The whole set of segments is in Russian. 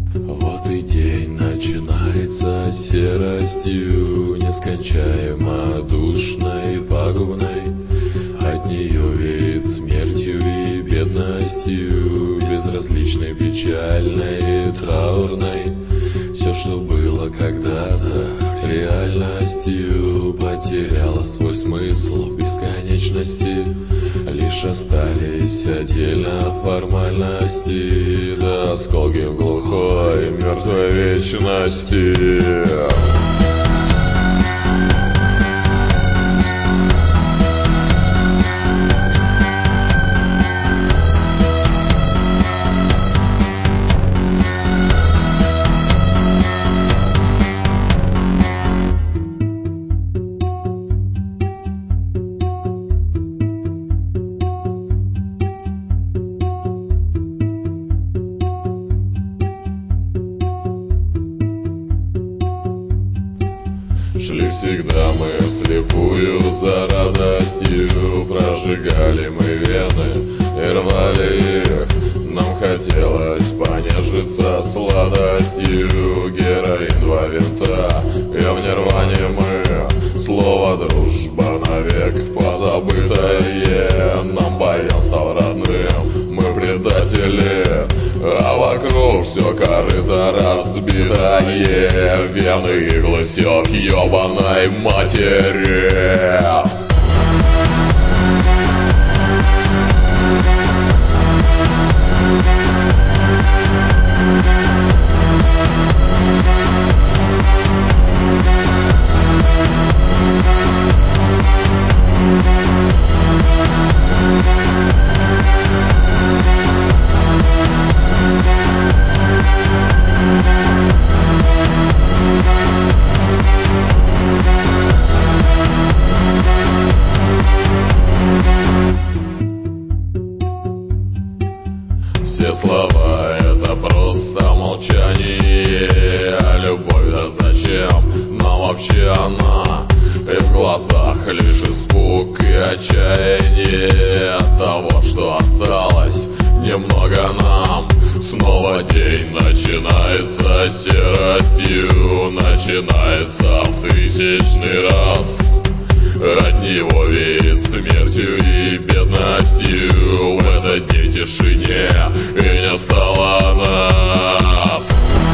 Вот и день начинается серостью, нескончаемо душной, пагубной. От нее веет смертью и бедностью, безразличной, печальной, траурной. Все, что было когда-то реальностью, потеряло свой смысл в бесконечности. Лишь остались отдельно формальности, да осколки в глухой мертвой вечности. Шли всегда мы вслепую за радостью, прожигали мы вены и рвали их. Нам хотелось понежиться сладостью, героин, 2 винта, и в нирване мы. Слово дружба навек позабытое, нам баян стал родным, мы предатели. А вокруг все корыто разбитое, вены иглы все к ебаной матери. Все слова — это просто молчание, а любовь, да зачем нам вообще она? И в глазах лишь испуг и отчаяние от того, что осталось немного нам. Снова день начинается серостью, начинается в 1000-й раз. От него веет смертью и бедностью, в этот день тишине и не стало нас.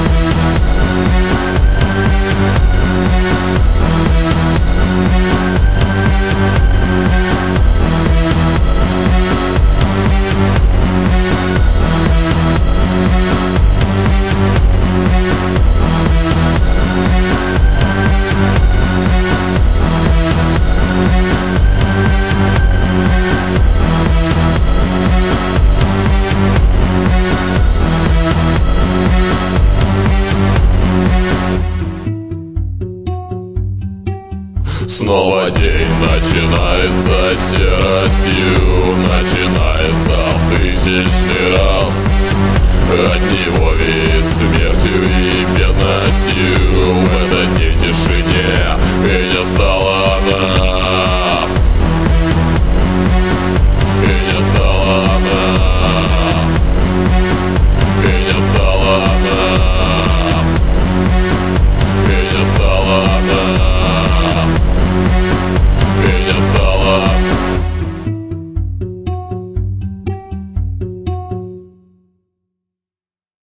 Снова день начинается серостью, начинается в 1000-й раз. От него веет